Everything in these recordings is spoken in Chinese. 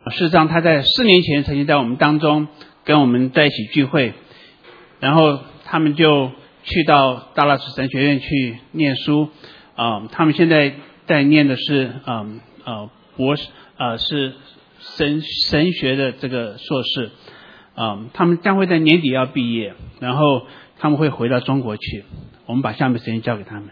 事实上他在4年前曾经在我们当中跟我们在一起聚会，然后他们就去到大拉斯神学院去念书，他们现在在念的是博士，是神学的这个硕士，他们将会在年底要毕业，然后他们会回到中国去。我们把下面时间交给他们。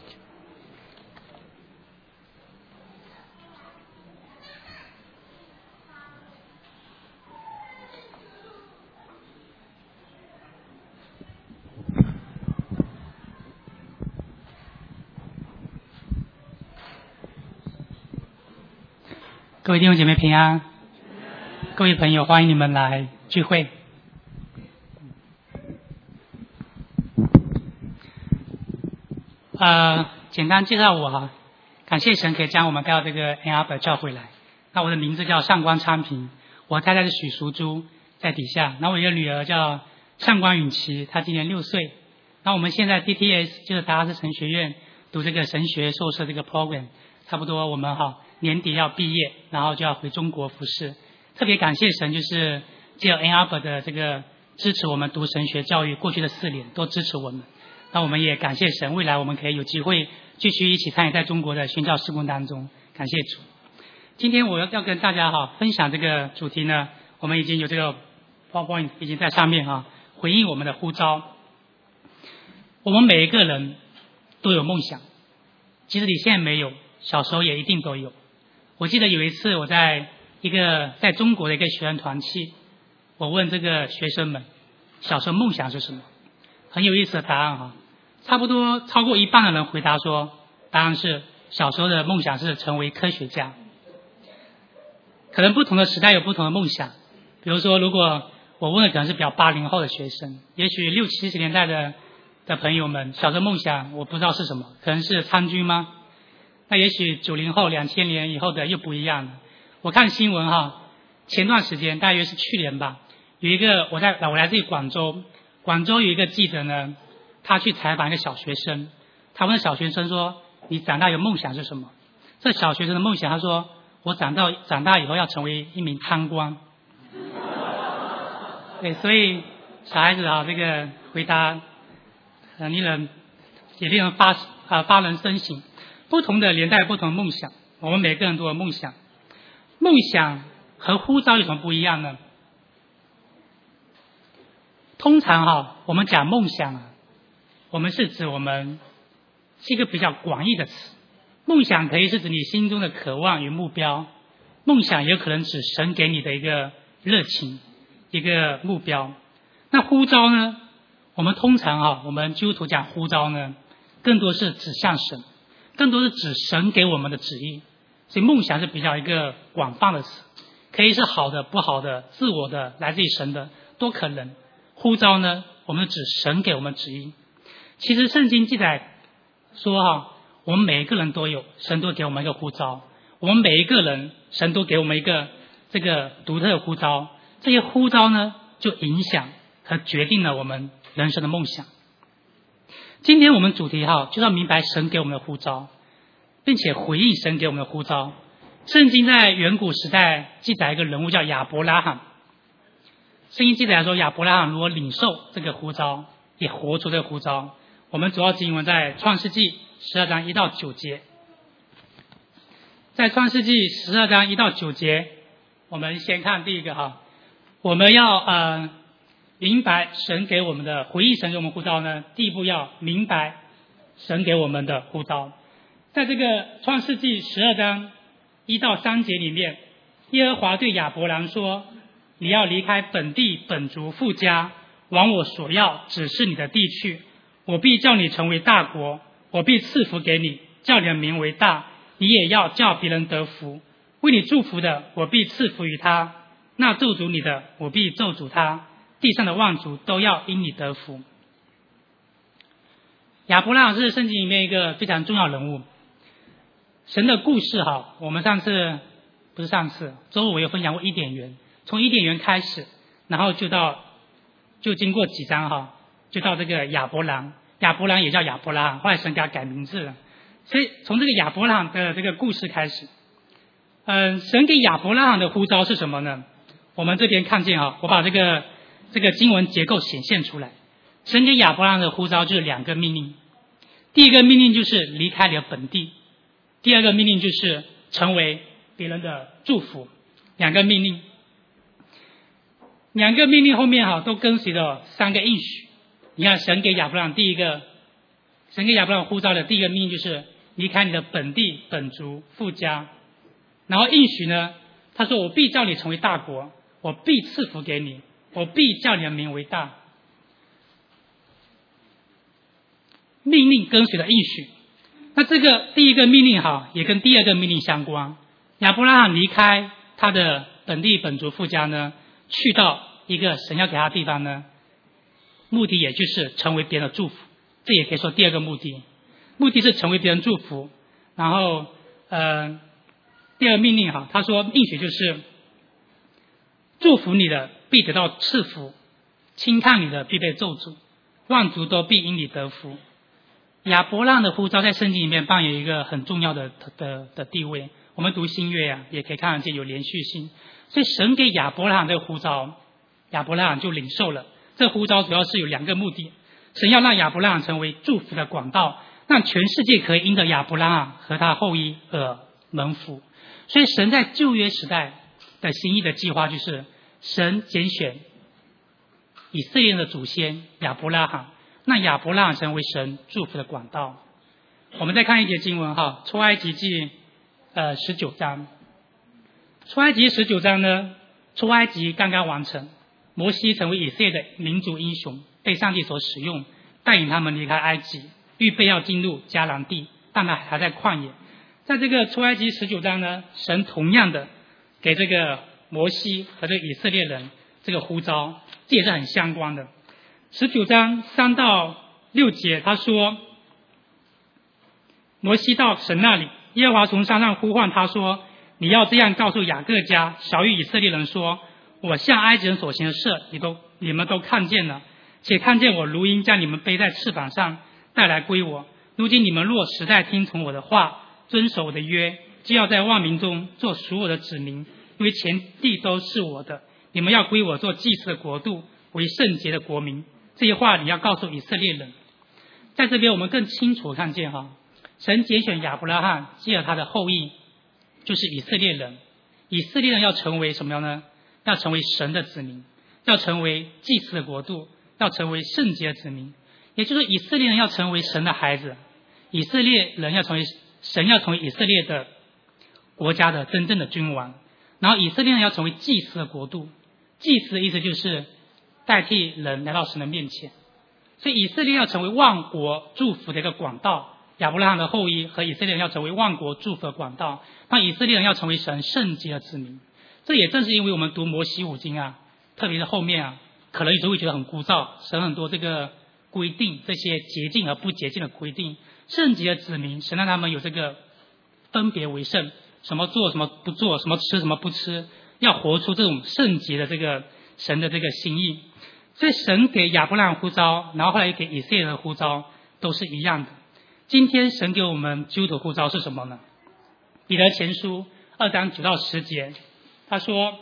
各位弟兄姐妹平安，各位朋友，欢迎你们来聚会。简单介绍我哈，感谢神可以将我们带到这个 Ann Arbor 教会来。那我的名字叫上官昌平，我太太是许淑珠在底下。那我有一个女儿叫上官允琪，她今年6岁。那我们现在 DTS 就是达拉斯神学院读这个神学硕士这个 program， 差不多我们年底要毕业，然后就要回中国服侍。特别感谢神，就是借由 Ann Arbor 的这个支持我们读神学教育，过去的4年都支持我们。那我们也感谢神，未来我们可以有机会继续一起参与在中国的宣教事工当中，感谢主。今天我要跟大家分享这个主题呢，我们已经有这个 PowerPoint 已经在上面回应我们的呼召。我们每一个人都有梦想，即使你现在没有，小时候也一定都有。我记得有一次我在中国的一个学员团契，我问这个学生们小时候梦想是什么，很有意思的答案差不多超过一半的人回答说，答案是小时候的梦想是成为科学家。可能不同的时代有不同的梦想，比如说如果我问的可能是比较80后的学生，也许60、70年代的朋友们小时候梦想我不知道是什么，可能是参军吗？那也许90后2000年以后的又不一样了。我看新闻前段时间大约是去年吧，有一个我来自于广州有一个记者呢，他去采访一个小学生，他问小学生说，你长大有梦想是什么？这小学生的梦想他说，我长大以后要成为一名贪官。对，所以小孩子这个回答也令人发人深省。不同的年代不同的梦想，我们每个人都有梦想。梦想和呼召有什么不一样呢？通常我们讲梦想我们是指我们是一个比较广义的词。梦想可以是指你心中的渴望与目标，梦想也可能指神给你的一个热情，一个目标。那呼召呢，我们通常我们基督徒讲呼召呢，更多是指向神，更多是指神给我们的旨意。所以梦想是比较一个广泛的词，可以是好的、不好的、自我的、来自于神的都可能。呼召呢，我们指神给我们旨意。其实圣经记载说我们每一个人都有，神都给我们一个呼召，我们每一个人神都给我们一个这个独特的呼召。这些呼召呢，就影响和决定了我们人生的梦想。今天我们主题就是要明白神给我们的呼召，并且回应神给我们的呼召。圣经在远古时代记载一个人物叫亚伯拉罕，圣经记载说亚伯拉罕如果领受这个呼召，也活出这个呼召。我们主要经文在创世纪12章1到9节。在创世纪12章1到9节，我们先看第一个我们要明白神给我们的回应神给我们呼召呢，第一步要明白神给我们的呼召。在这个创世纪12章1到3节里面，耶和华对亚伯兰说，你要离开本地本族父家，往我所要指示你的地去，我必叫你成为大国，我必赐福给你，叫你的名为大，你也要叫别人得福。为你祝福的，我必赐福于他；那咒诅你的，我必咒诅他。地上的万族都要因你得福。亚伯拉罕是圣经里面一个非常重要人物。神的故事我们周五我有分享过伊甸园，从伊甸园开始，然后就经过几章就到这个亚伯兰也叫亚伯拉罕，后来神给他改名字了。所以从这个亚伯拉罕的这个故事开始， 神给亚伯拉罕的呼召是什么呢？我们这边看见我把这个经文结构显现出来。神给亚伯拉罕的呼召就是2个命令，第一个命令就是离开你的本地，第二个命令就是成为别人的祝福。2个命令后面都跟随着3个应许。你看神给亚伯拉罕呼召的第一个命令就是离开你的本地本族父家，然后应许呢，他说我必叫你成为大国，我必赐福给你，我必叫你的名为大。命令跟随的应许，那这个第一个命令也跟第二个命令相关。亚伯拉罕离开他的本地本族父家呢，去到一个神要给他的地方呢，目的也就是成为别人的祝福，这也可以说第二个目的是成为别人祝福。然后第二命令他说应许就是祝福你的必得到赐福，轻看你的必被咒诅，万族都必因你得福。亚伯拉罕的呼召在圣经里面扮演一个很重要的地位，我们读新约也可以看得见有连续性。所以神给亚伯拉罕这个呼召，亚伯拉罕就领受了。这呼召主要是有2个目的，神要让亚伯拉罕成为祝福的管道，让全世界可以因着亚伯拉罕和他后裔而蒙福。所以神在旧约时代的心意的计划就是神拣选以色列的祖先亚伯拉罕，让亚伯拉罕成为神祝福的管道。我们再看一节经文出埃及记19章。出埃及19章呢，出埃及刚刚完成，摩西成为以色列的民族英雄，被上帝所使用，带领他们离开埃及，预备要进入迦南地，但他还在旷野。在这个出埃及19章呢，神同样的给这个摩西和这个以色列人这个呼召，这也是很相关的。19章3到6节他说，摩西到神那里，耶和华从山上呼唤他说，你要这样告诉雅各家小于以色列人说，我向埃及人所行的事你们都看见了，且看见我如鹰将你们背在翅膀上带来归我。如今你们若实在听从我的话，遵守我的约，就要在万民中做属我的子民，因为全地都是我的，你们要归我做祭司的国度，为圣洁的国民。这些话你要告诉以色列人。在这边我们更清楚看见神拣选亚伯拉罕，借了他的后裔就是以色列人。以色列人要成为什么样呢？要成为神的子民，要成为祭司的国度，要成为圣洁的子民。也就是以色列人要成为神的孩子，以色列人要成为神要成为以色列的国家的真正的君王，然后以色列人要成为祭司的国度。祭司的意思就是代替人来到神的面前，所以以色列要成为万国祝福的一个管道，亚伯拉罕的后裔和以色列人要成为万国祝福的管道，让以色列人要成为神圣洁的子民。这也正是因为我们读摩西五经特别是后面可能有时候会觉得很枯燥，神很多这个规定，这些洁净和不洁净的规定。圣洁的子民，神让他们有这个分别为圣，什么做什么不做，什么吃什么不吃，要活出这种圣洁的这个神的这个心意。所以神给亚伯拉罕呼召，然后后来也给以色列人的呼召都是一样的。今天神给我们基督徒呼召是什么呢？彼得前书2章9到10节他说，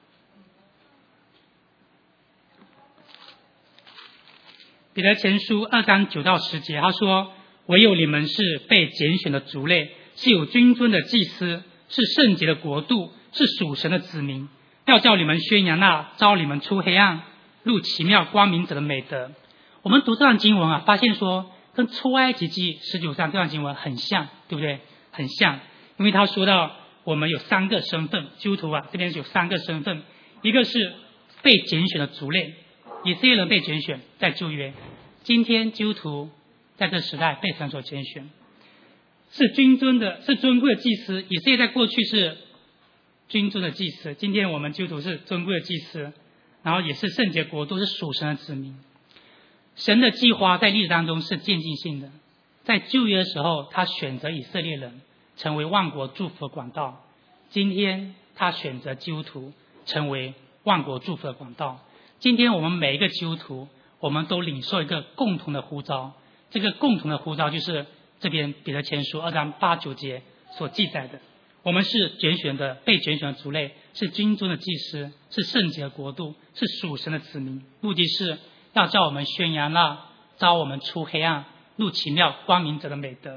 彼得前书2章9到10节他说，唯有你们是被拣选的族类，是有君尊的祭司，是圣洁的国度，是属神的子民，要叫你们宣扬那召你们出黑暗入奇妙光明者的美德。我们读这段经文发现说跟出埃及记19章这段经文很像，对不对？很像，因为他说到我们有3个身份，基督徒这边有3个身份，一个是被拣选的族类，以色列人被拣选在旧约，今天基督徒在这时代被神所拣选，是君尊的，是尊贵的祭司。以色列在过去是君尊的祭司，今天我们基督徒是尊贵的祭司，然后也是圣洁国度，是属神的子民。神的计划在历史当中是渐进性的，在旧约的时候他选择以色列人成为万国祝福的管道，今天他选择基督徒成为万国祝福的管道。今天我们每一个基督徒，我们都领受一个共同的呼召，这个共同的呼召就是这边彼得前书2章8、9节所记载的， 我们是拣选的、被拣选的族类，是君尊的祭司，是圣洁的国度，是属神的子民。目的是要叫我们宣扬那召我们出黑暗、入奇妙光明者的美德。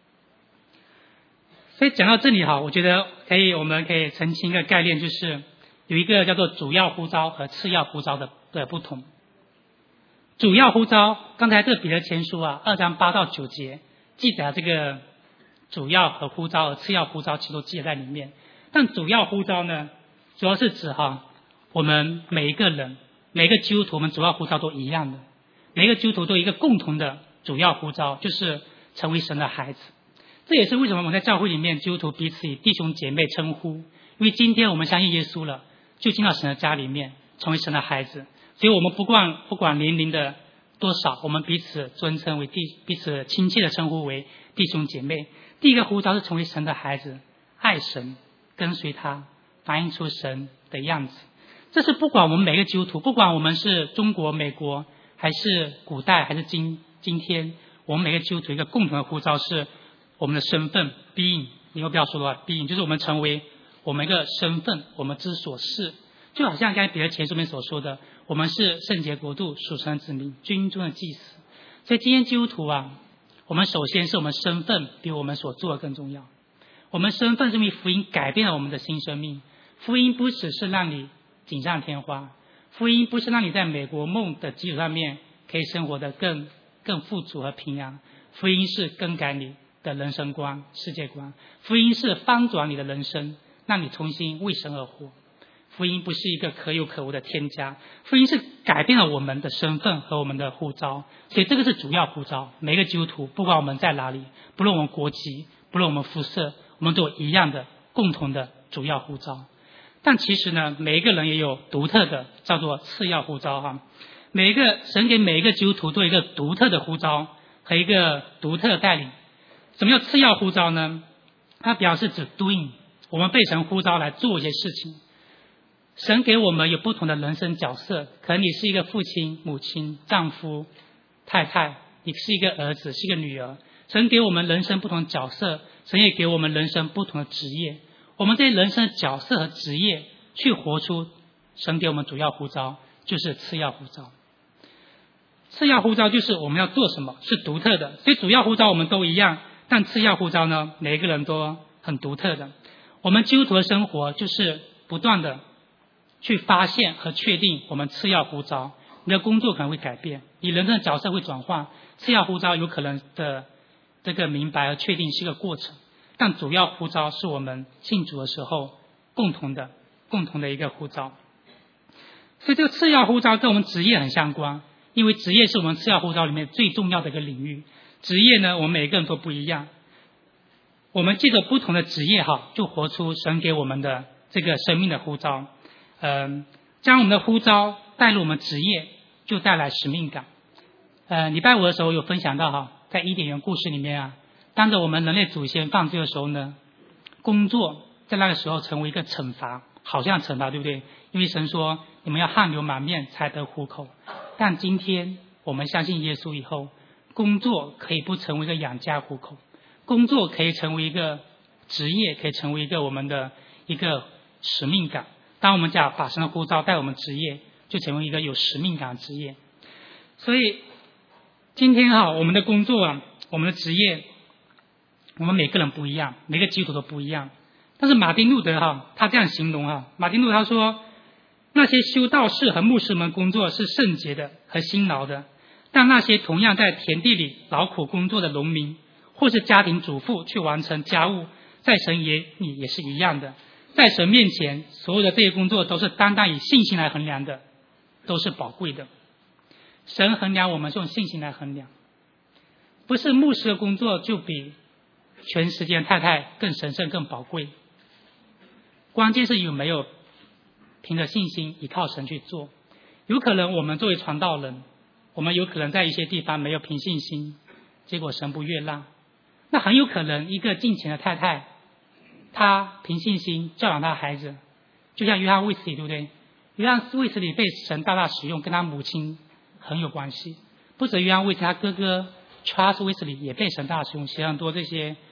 所以讲到这里哈，我觉得我们可以澄清一个概念，就是有一个叫做主要呼召和次要呼召的不同。主要呼召，刚才这个彼得前书2章8到9节记载这个主要和呼召和次要呼召其实都记载在里面。但主要呼召呢，主要是指我们每一个人，每个基督徒，我们主要呼召都一样的，每个基督徒都有一个共同的主要呼召，就是成为神的孩子。这也是为什么我们在教会里面基督徒彼此以弟兄姐妹称呼，因为今天我们相信耶稣了，就进到神的家里面，成为神的孩子。所以我们不管年龄的多少，我们彼此尊称为彼此亲切的称呼为弟兄姐妹。第一个呼召是成为神的孩子，爱神，跟随他，反映出神的样子。这是不管我们每个基督徒，不管我们是中国、美国，还是古代，还是今天，我们每个基督徒一个共同的呼召是我们的身份 being， 以后不要说的话 being， 就是我们成为我们一个身份，我们之所是，就好像刚才彼得前书里面所说的，我们是圣洁国度、属神的子民、君尊的祭司。所以今天基督徒我们首先是我们身份比我们所做的更重要。我们身份是因为福音改变了我们的新生命。福音不只是让你锦上添花，福音不是让你在美国梦的基础上面可以生活得更富足和平安。福音是更改你的人生观、世界观。福音是翻转你的人生，让你重新为神而活。福音不是一个可有可无的添加，福音是改变了我们的身份和我们的呼召。所以这个是主要呼召。每个基督徒不管我们在哪里，不论我们国籍，不论我们肤色，我们都有一样的共同的主要呼召。但其实呢，每一个人也有独特的叫做次要呼召神给每一个基督徒都有一个独特的呼召和一个独特的带领。什么叫次要呼召呢？它表示指 doing， 我们被神呼召来做一些事情。神给我们有不同的人生角色，可能你是一个父亲、母亲、丈夫、太太，你是一个儿子，是一个女儿。神给我们人生不同的角色，神也给我们人生不同的职业。我们这些人生的角色和职业去活出神给我们主要呼召，就是次要呼召。次要呼召就是我们要做什么是独特的，所以主要呼召我们都一样，但次要呼召呢，每一个人都很独特的。我们基督徒的生活就是不断的去发现和确定我们次要呼召。你的工作可能会改变，你人生的角色会转换，次要呼召有可能的这个明白和确定是一个过程，但主要呼召是我们信主的时候共同的一个呼召。所以这个次要呼召跟我们职业很相关，因为职业是我们次要呼召里面最重要的一个领域。职业呢，我们每个人都不一样，我们借着不同的职业就活出神给我们的这个生命的呼召。将我们的呼召带入我们职业，就带来使命感。礼拜5的时候有分享到在伊甸园故事里面当着我们人类祖先犯罪的时候呢，工作在那个时候成为一个惩罚，好像惩罚，对不对？因为神说你们要汗流满面才得糊口。但今天我们相信耶稣以后，工作可以不成为一个养家糊口，工作可以成为一个职业，可以成为一个我们的一个使命感。当我们把神的呼召带我们职业，就成为一个有使命感的职业。所以今天我们的工作我们的职业，我们每个人不一样，每个基督徒都不一样。但是马丁路德他这样形容马丁路德他说，那些修道士和牧师们工作是圣洁的和辛劳的，但那些同样在田地里劳苦工作的农民或是家庭主妇去完成家务，在神眼里也是一样的。在神面前，所有的这些工作都是单单以信心来衡量的，都是宝贵的。神衡量我们是用信心来衡量，不是牧师的工作就比全时间太太更神圣更宝贵，关键是有没有凭着信心依靠神去做。有可能我们作为传道人，我们有可能在一些地方没有凭信心，结果神不悦纳。那很有可能一个敬虔的太太，他凭信心教养他的孩子，就像约翰卫斯理，对不对？约翰卫斯理被神大大使用，跟他母亲很有关系。不止约翰卫斯理，他哥哥 Charles 卫斯理也被神大大使用，写很多这些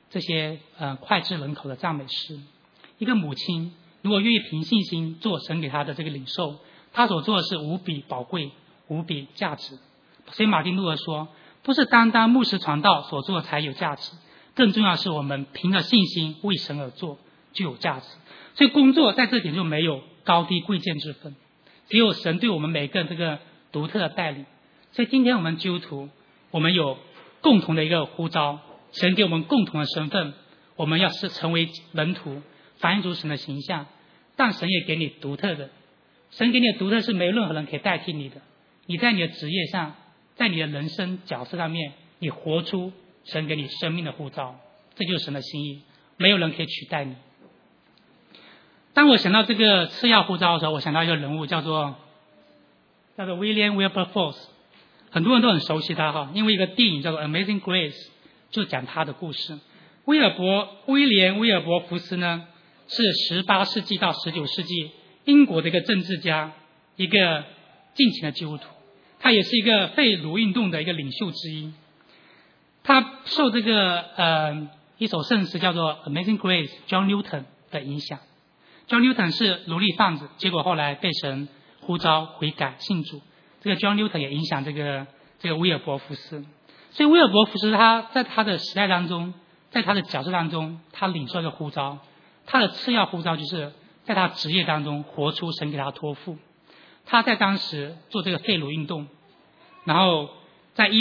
这些脍炙人口的赞美诗。一个母亲如果愿意凭信心做神给她的这个领受，她所做的是无比宝贵、无比价值。所以马丁路德说，不是单单牧师传道所做的才有价值，更重要的是我们凭着信心为神而做就有价值。所以工作在这点就没有高低贵贱之分，只有神对我们每个人这个独特的带领。所以今天我们基督徒，我们有共同的一个呼召，神给我们共同的身份，我们要是成为门徒，反映出神的形象。但神也给你独特的，神给你的独特是没有任何人可以代替你的。你在你的职业上，在你的人生角色上面，你活出神给你生命的呼召，这就是神的心意，没有人可以取代你。当我想到这个次要呼召的时候，我想到一个人物叫做 William Wilberforce， 很多人都很熟悉他哈，因为一个电影叫做 Amazing Grace 就讲他的故事。威廉威尔伯福斯呢，是18世纪到19世纪英国的一个政治家，一个敬虔的基督徒，他也是一个废奴运动的一个领袖之一。他受这个一首圣诗叫做 Amazing Grace John Newton 的影响。John Newton 是奴隶贩子，结果后来被神呼召悔改信主。这个 John Newton 也影响这个威尔伯福斯。所以威尔伯福斯他在他的时代当中，在他的角色当中，他领受一个呼召。他的次要呼召就是在他职业当中活出神给他的托付。他在当时做这个废奴运动，然后在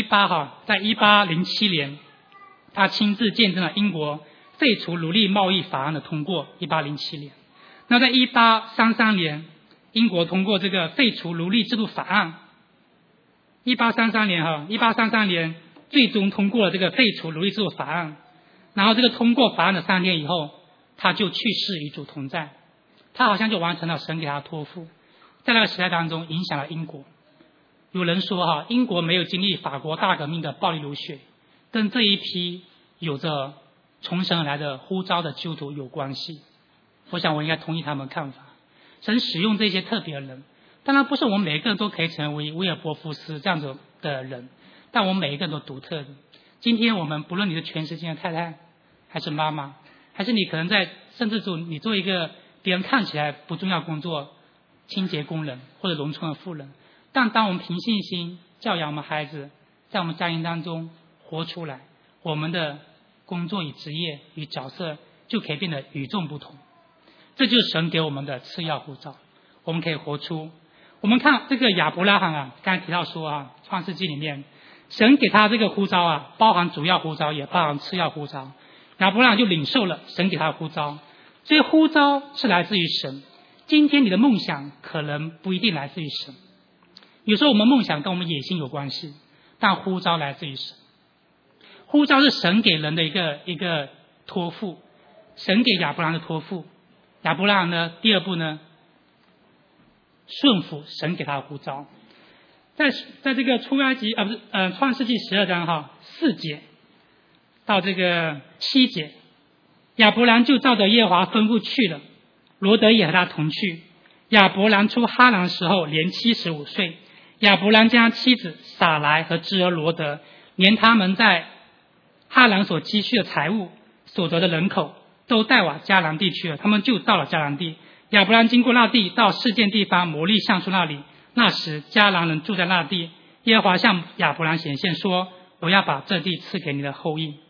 1807年，他亲自见证了英国废除奴隶贸易法案的通过。1807年，那在1833年，英国通过这个废除奴隶制度法案。1833年最终通过了这个废除奴隶制度法案。然后这个通过法案的3天以后，他就去世与主同在。他好像就完成了神给他的托付，在那个时代当中影响了英国。有人说英国没有经历法国大革命的暴力流血，跟这一批有着从神而来的呼召的基督徒有关系。我想我应该同意他们的看法。神使用这些特别的人，当然不是我们每一个人都可以成为威尔伯福斯这样子的人，但我们每一个人都独特的。今天我们不论你是全时间的太太，还是妈妈，还是你可能甚至你做一个别人看起来不重要工作，清洁工人或者农村的妇人，但当我们凭信心教养我们孩子，在我们家庭当中活出来，我们的工作与职业与角色就可以变得与众不同。这就是神给我们的次要呼召，我们可以活出。我们看这个亚伯拉罕刚才提到说创世纪里面神给他这个呼召包含主要呼召也包含次要呼召。亚伯拉罕就领受了神给他的呼召，这些呼召是来自于神。今天你的梦想可能不一定来自于神，有时候我们梦想跟我们野心有关系，但呼召来自于神。呼召是神给人的一个托付，神给亚伯拉罕的托付。亚伯拉罕呢，第二步呢，顺服神给他的呼召。在这个创世纪12章4节到这个7节，亚伯兰就照着耶和华吩咐去了，罗得也和他同去。亚伯兰出哈兰的时候年75岁，亚伯兰将妻子撒来和侄儿罗得，连他们在哈兰所积蓄的财物所得的人口都带往迦南地去了。他们就到了迦南地。亚伯兰经过那地，到示剑地方摩利橡树那里，那时迦南人住在那地。耶和华向亚伯兰显现说，我要把这地赐给你的后裔。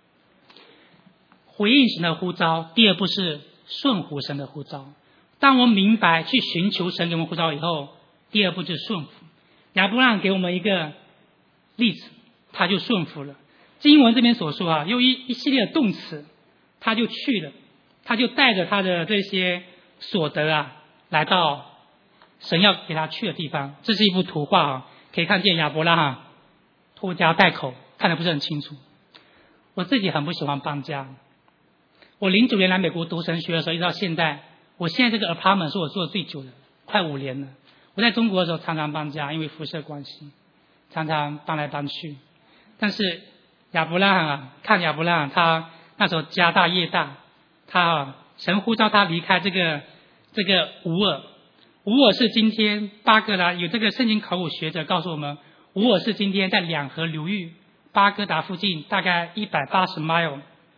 回应神的呼召，第二步是顺服神的呼召。当我们明白去寻求神给我们呼召以后，第二步就是顺服。亚伯拉罕给我们一个例子，他就顺服了。经文这边所说用一系列的动词，他就去了，他就带着他的这些所得来到神要给他去的地方。这是一幅图画可以看见亚伯拉罕拖家带口，看得不是很清楚。我自己很不喜欢搬家。我09年来美国读神学的时候，一直到现在，我现在这个 apartment 是我住的最久的，快5年了。我在中国的时候常常搬家，因为辐射关系，常常搬来搬去。但是亚伯拉罕亚伯拉罕他那时候家大业大，他神呼召他离开这个乌尔。乌尔是今天巴格达，有这个圣经考古学者告诉我们，乌尔是今天在两河流域巴格达附近大概180 mile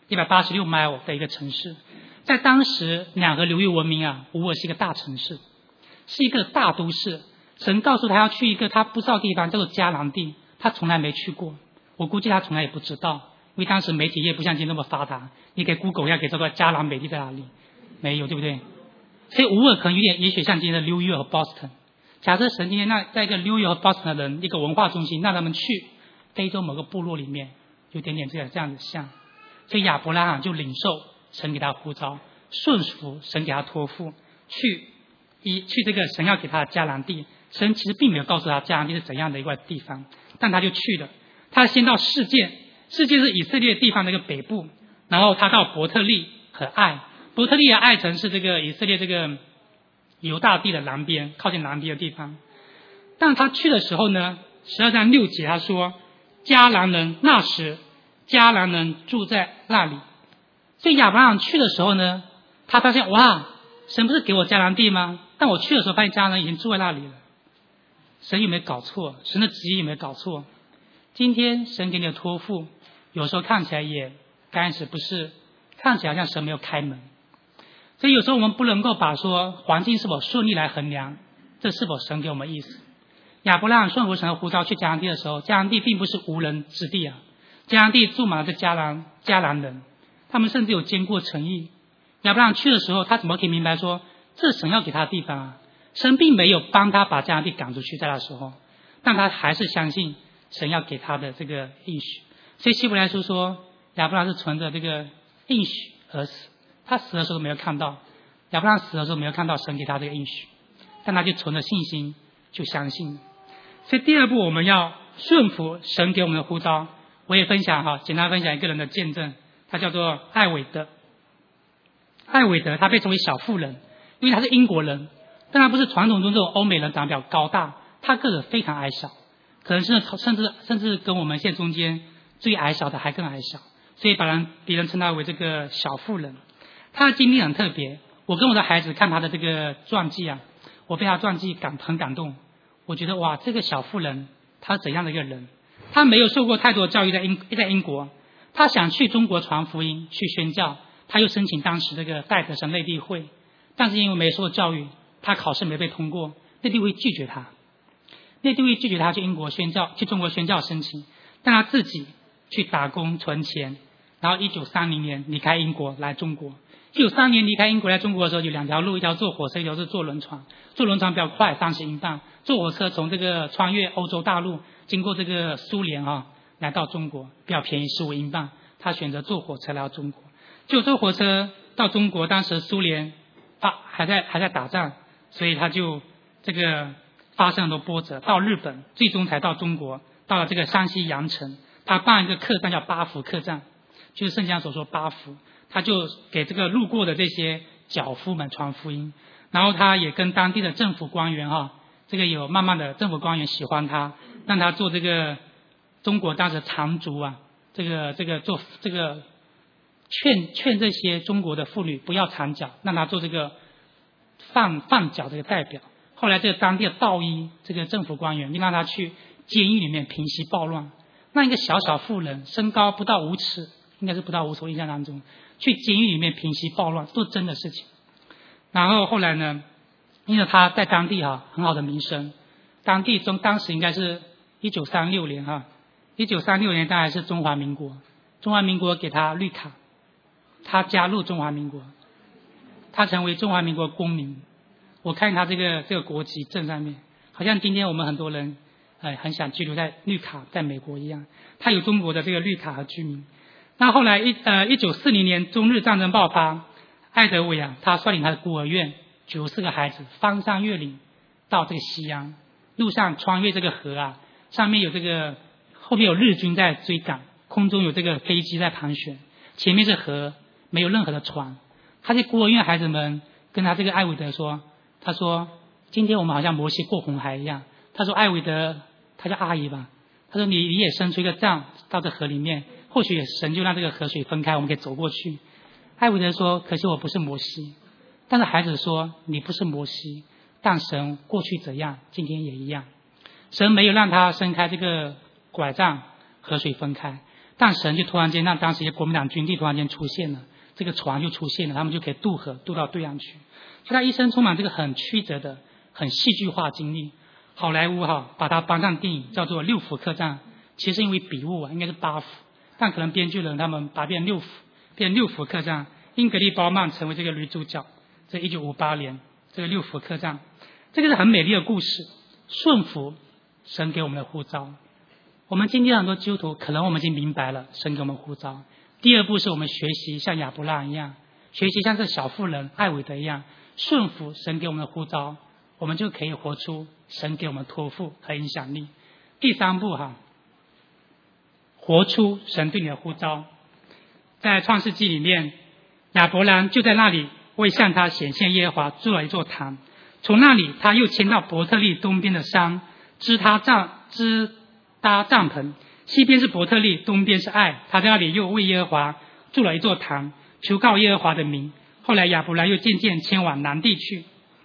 186 mile 的一个城市。在当时两河流域文明啊，乌尔是一个大城市，是一个大都市。神告诉他要去一个他不知道的地方，叫做迦南地，他从来没去过，我估计他从来也不知道，因为当时媒体业不像今天那么发达，你给 Google 一下，可以找到迦南美地在哪里，没有，对不对？所以乌尔可能也许像今天的纽约和 Boston。假设神今天在一个纽约和 Boston 的人，一个文化中心，让他们去非洲某个部落里面，有点点这样子像。所以亚伯拉罕就领受神给他呼召，顺服神给他托付，去这个神要给他的迦南地。神其实并没有告诉他迦南地是怎样的一块地方，但他就去了。他先到示剑，示剑是以色列地方的一个北部，然后他到伯特利和爱，伯特利和爱城是这个以色列这个犹大地的南边，靠近南边的地方。但他去的时候呢，12章6节他说，迦南人那时迦南人住在那里。所以亚伯拉罕去的时候呢，他发现哇，神不是给我迦南地吗？但我去的时候发现迦南人已经住在那里了。神有没有搞错？神的旨意有没有搞错？今天神给你的托付，有时候看起来也刚开始不是，看起来好像神没有开门。所以有时候我们不能够把说环境是否顺利来衡量这是否神给我们意思。亚伯拉罕顺服神的呼召去迦南地的时候，迦南地并不是无人之地啊，迦南地住满了迦南人，他们甚至有坚固诚意。亚伯拉罕去的时候，他怎么可以明白说这是神要给他的地方啊？神并没有帮他把迦南地赶出去，在那时候，但他还是相信神要给他的这个应许。所以希伯来书说，亚伯拉罕是存着这个应许而死，他死的时候没有看到，亚伯拉罕死的时候没有看到神给他这个应许，但他就存着信心就相信。所以第二步我们要顺服神给我们的呼召。我也分享简单分享一个人的见证，他叫做艾韦德。艾韦德他被称为小妇人，因为他是英国人，但他不是传统中这种欧美人长得比较高大，他个子非常矮小，可能甚至跟我们现在中间最矮小的还更矮小，所以别人称他为这个小妇人。他的经历很特别，我跟我的孩子看他的这个传记啊，我被他传记很感动。我觉得哇，这个小妇人她是怎样的一个人？她没有受过太多的教育，在英国，她想去中国传福音去宣教，她又申请当时这个戴德生内地会，但是因为没受过教育，她考试没被通过，内地会拒绝她。内地会拒绝她去中国宣教申请，但她自己去打工存钱，然后1930年离开英国来中国。1930年离开英国来中国的时候，有两条路，一条坐火车，一条是坐轮船。坐轮船比较快，30英镑；坐火车从这个穿越欧洲大陆，经过这个苏联来到中国，比较便宜，15英镑。他选择坐火车来到中国。就坐火车到中国，当时苏联还在打仗，所以他就这个发生很多波折。到日本，最终才到中国，到了这个山西阳城，他办一个客栈叫八福客栈，就是圣经上所说八福。他就给这个路过的这些脚夫们传福音，然后他也跟当地的政府官员这个有慢慢的政府官员喜欢他，让他做这个中国当时长足这个做这个劝这些中国的妇女不要缠脚，让他做这个放脚这个代表。后来这个当地的道医这个政府官员就让他去监狱里面平息暴乱，那一个小妇人身高不到5尺，应该是不到5尺，我印象当中去监狱里面平息暴乱，都是真的事情。然后后来呢，因为他在当地很好的名声，当时应该是1936年1936年当然是中华民国给他绿卡，他加入中华民国，他成为中华民国公民。我看他这个国籍证上面，好像今天我们很多人很想居留在绿卡在美国一样，他有中国的这个绿卡和居民。那后来1940年中日战争爆发，艾德韦他率领他的孤儿院94个孩子翻山越岭到这个西安，路上穿越这个河上面有这个后面有日军在追赶，空中有这个飞机在盘旋，前面是河，没有任何的船。他这孤儿院孩子们跟他这个艾韦德说，他说今天我们好像摩西过红海一样。他说艾韦德，他叫阿姨吧，他说你也伸出一个杖到这河里面，或许神就让这个河水分开，我们可以走过去。艾韦德说可惜我不是摩西。但是孩子说你不是摩西，但神过去怎样今天也一样。神没有让他伸开这个拐杖，河水分开， 但神就突然间让当时一些国民党军队突然间出现了，这个船就出现了，他们就可以渡河渡到对岸去。所以他一生充满这个很曲折的、很戏剧化经历。好莱坞把它搬上电影叫做《六福客栈》，其实因为笔误应该是8福，但可能编剧人他们把它变6福，变6福客栈。英格丽褒曼成为这个女主角，这1958年这个6福客栈，这个是很美丽的故事。顺服神给我们的呼召，我们今天很多基督徒可能我们已经明白了神给我们呼召。第二步是我们学习像亚伯拉罕一样，学习像这小妇人艾韦德一样，顺服神给我们的呼召，我们就可以活出神给我们托付和影响力。第三步活出神对你的呼召。在创世纪里面，亚伯兰就在那里为向他显现耶和华筑了一座坛，从那里他又迁到伯特利东边的山，支搭帐篷，西边是伯特利，东边是爱，他在那里又为耶和华筑了一座坛，求告耶和华的名。后来亚伯兰又渐渐迁往南地去。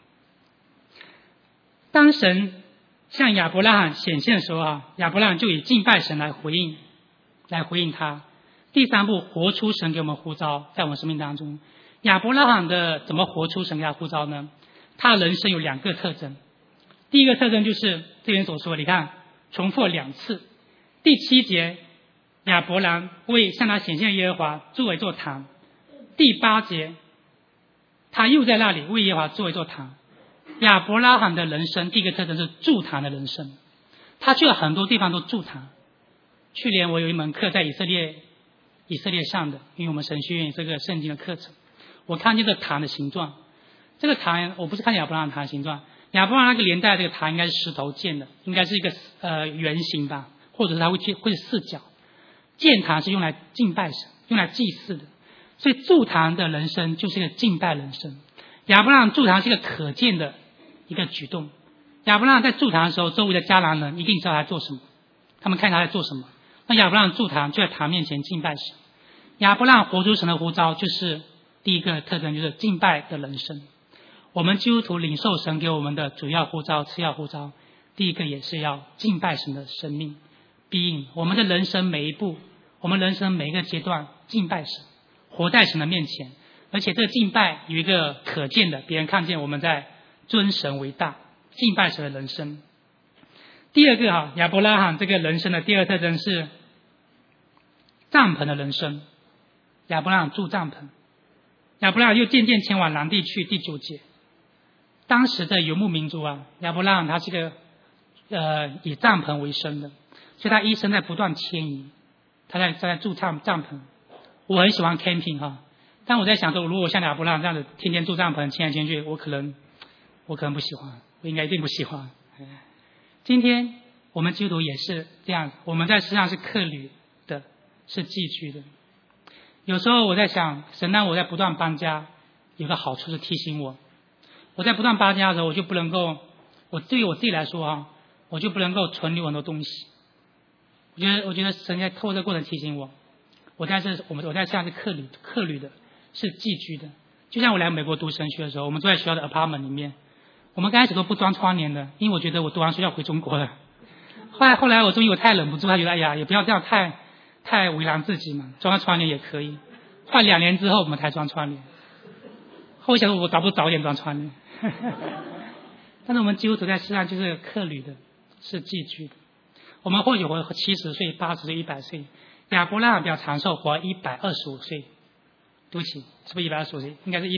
当神向亚伯拉罕显现的时候亚伯拉罕就以敬拜神来回应他。第三步，活出神给我们呼召，在我们生命当中，亚伯拉罕的怎么活出神给他呼召呢？他的人生有2个特征。第一个特征就是这边所说的，你看重复了2次。第7节，亚伯兰为向他显现耶和华筑了一座坛。第8节，他又在那里为耶和华筑了一座坛。亚伯拉罕的人生第一个特征是筑坛的人生，他去了很多地方都筑坛。去年我有一门课在以色列上的，因为我们神学院有这个圣经的课程，我看见这个坛的形状。这个坛我不是看亚伯拉罕坛的形状，亚伯拉罕那个年代这个坛应该是石头建的，应该是一个圆形吧，或者是它会是四角。建坛是用来敬拜神，用来祭祀的，所以筑坛的人生就是一个敬拜人生。亚伯拉罕筑坛是一个可见的一个举动。亚伯拉罕在筑坛的时候，周围的迦南人一定知道他在做什么，他们看他在做什么。那亚伯拉罕筑坛就在坛面前敬拜神。亚伯拉罕活出神的呼召，就是第一个特征，就是敬拜的人生。我们基督徒领受神给我们的主要呼召、次要呼召，第一个也是要敬拜神的生命，必应我们的人生每一步，我们人生每一个阶段敬拜神，活在神的面前。而且这个敬拜有一个可见的，别人看见我们在尊神为大，敬拜神的人生。第二个亚伯拉罕这个人生的第二特征是帐篷的人生。亚伯拉罕住帐篷，亚伯拉罕又渐渐迁往南地去。第9节，当时的游牧民族亚伯拉罕他是个以帐篷为生的，所以他一生在不断迁移，他在住帐篷。我很喜欢 camping 但我在想说，如果我像亚伯拉罕这样子天天住帐篷迁来迁去，我可能不喜欢，我应该一定不喜欢。今天我们基督徒也是这样，我们在世上是客旅的，是寄居的。有时候我在想，神让我在不断搬家，有个好处是提醒我在不断搬家的时候，我就不能够，对于我自己来说我就不能够存留很多东西。我觉得神在透过这个过程提醒我在世上是客旅的，是寄居的。就像我来美国读神学的时候，我们住在学校的 apartment 里面，我们刚开始都不装窗帘的，因为我觉得我读完书要回中国了。后来我终于我太忍不住，他觉得也不要这样太为难自己嘛，装个窗帘也可以。后来2年之后我们才装窗帘。后想说我不早点装窗帘。但是我们基督徒在世上就是客旅的，是寄居的。我们或许活70岁、80岁、100岁。亚伯拉罕比较长寿，活125岁。对不起，是不是125岁？应该是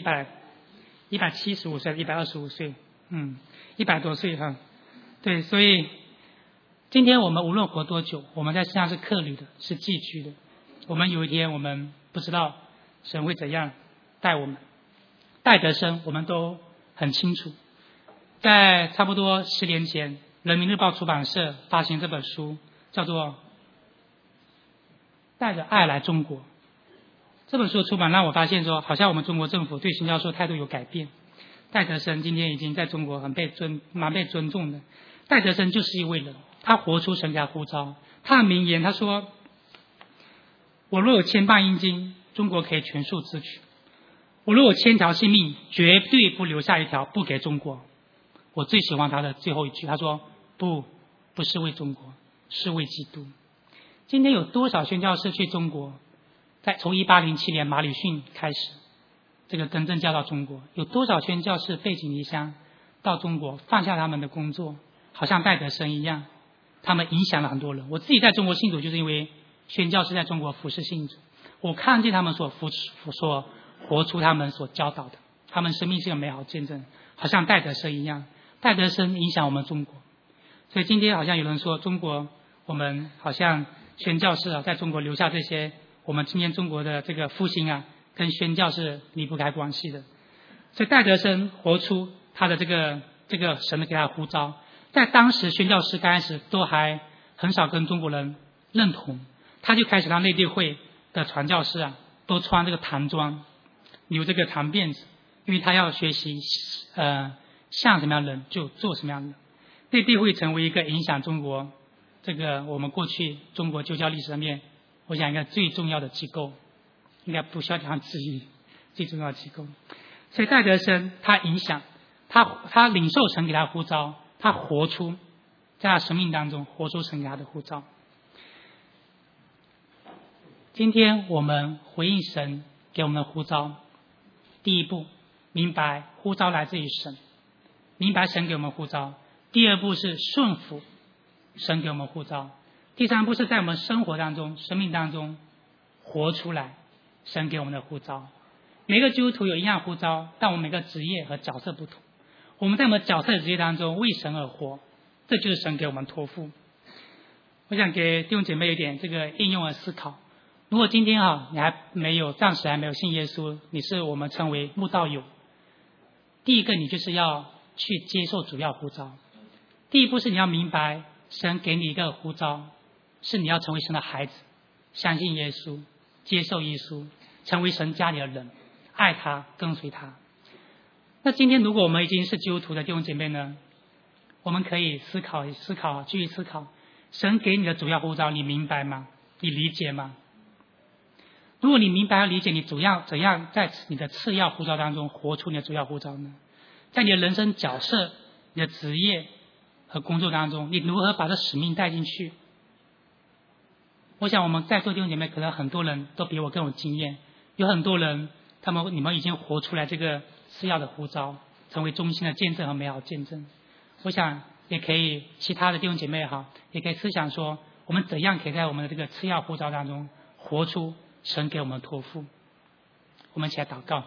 175岁，125岁。100多岁对，所以今天我们无论活多久，我们在世上是客旅的，是寄居的。我们有一天我们不知道神会怎样带我们，带得生我们都很清楚。在差不多10年前，人民日报出版社发行这本书，叫做《带着爱来中国》。这本书的出版让我发现说，好像我们中国政府对宣教授态度有改变。戴德生今天已经在中国蛮被尊重的。戴德生就是一位人，他活出神家呼召。他的名言他说，我若有1000磅阴金，中国可以全数支取。我若有1000条性命，绝对不留下一条不给中国。我最喜欢他的最后一句，他说不是为中国，是为基督。 今天有多少宣教士去中国？从1807年马礼逊开始，这个更正教到中国，有多少宣教士背井离乡到中国，放下他们的工作，好像戴德生一样，他们影响了很多人。我自己在中国信主，就是因为宣教士在中国服侍信主，我看见他们所活出他们所教导的，他们生命是个美好见证，好像戴德生一样。戴德生影响我们中国，所以今天好像有人说中国，我们好像宣教士在中国留下这些，我们今天中国的这个复兴跟宣教是离不开关系的。所以戴德生活出他的这个神的给他的呼召，在当时宣教士刚开始都还很少跟中国人认同，他就开始让内地会的传教士都穿这个唐装，留这个长辫子，因为他要学习像什么样的人就做什么样的人。内地会成为一个影响中国这个我们过去中国旧教历史上面，我想一个最重要的机构，应该不需要这样质疑，最重要的机构。所以戴德生他影响他领受神给他的呼召，他活出在他生命当中活出神给他的呼召。今天我们回应神给我们的呼召，第一步明白呼召来自于神，明白神给我们呼召。第二步是顺服神给我们呼召。第三步是在我们生活当中生命当中活出来神给我们的呼召。每个基督徒有一样呼召，但我们每个职业和角色不同，我们在我们角色的职业当中为神而活，这就是神给我们托付。我想给弟兄姐妹有点这个应用和思考。如果今天你暂时还没有信耶稣，你是我们称为慕道友，第一个你就是要去接受主要呼召。第一步是你要明白神给你一个呼召，是你要成为神的孩子，相信耶稣，接受耶稣，成为神家里的人，爱他，跟随他。那今天如果我们已经是基督徒的弟兄姐妹呢，我们可以思考，继续思考，神给你的主要呼召你明白吗？你理解吗？如果你明白和理解，你怎样在你的次要呼召当中活出你的主要呼召呢？在你的人生角色、你的职业和工作当中，你如何把这使命带进去？我想我们在座弟兄姐妹可能很多人都比我更有经验，有很多人你们已经活出来这个次要的呼召，成为忠心的见证和美好见证。我想也可以其他的弟兄姐妹也可以思想说，我们怎样可以在我们的这个次要呼召当中活出神给我们的托付。我们一起来祷告。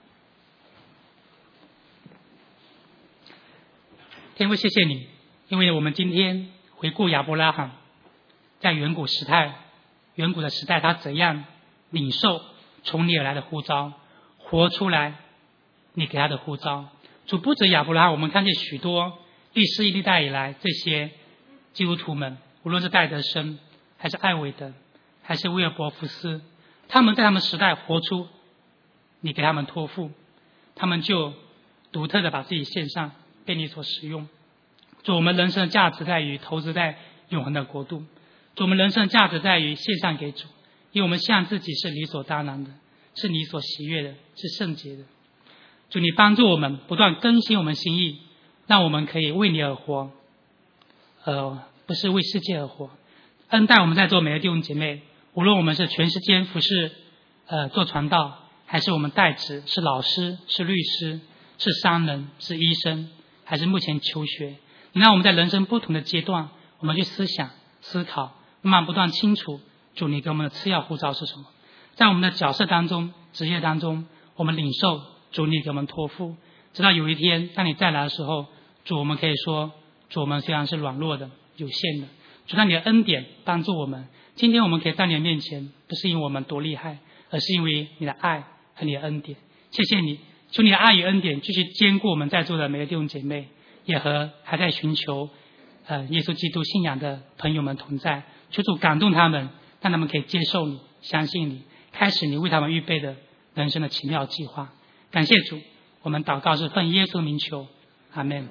天父，谢谢你，因为我们今天回顾亚伯拉罕在远古的时代，他怎样领受从你而来的呼召，活出来你给他的呼召。主，不止亚伯拉罕，我们看见许多历世历代以来这些基督徒们，无论是戴德生还是艾伟德还是威尔伯福斯，他们在他们时代活出你给他们托付，他们就独特的把自己献上，被你所使用。主，我们人生的价值在于投资在永恒的国度。主，我们人生的价值在于献上给主，因为我们向自己是理所当然的，是你所喜悦的，是圣洁的。主，你帮助我们不断更新我们心意，让我们可以为你而活，不是为世界而活。恩待我们在座每个弟兄姐妹，无论我们是全时间服侍做传道，还是我们代职，是老师，是律师，是商人，是医生，还是目前求学，你让我们在人生不同的阶段，我们去思想思考，慢慢不断清楚主你给我们的次要呼召是什么。在我们的角色当中职业当中，我们领受主你给我们托付，直到有一天当你再来的时候，主我们可以说，主我们虽然是软弱的有限的，主让你的恩典帮助我们。今天我们可以在你的面前，不是因为我们多厉害，而是因为你的爱和你的恩典。谢谢你，求你的爱与恩典继续坚固我们在座的每个弟兄姐妹，也和还在寻求耶稣基督信仰的朋友们同在。求主感动他们，让他们可以接受你，相信你，开始你为他们预备的人生的奇妙计划。感谢主，我们祷告是奉耶稣名求，阿们。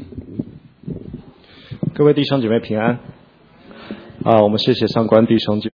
各位弟兄姐妹平安我们谢谢上官弟兄姐妹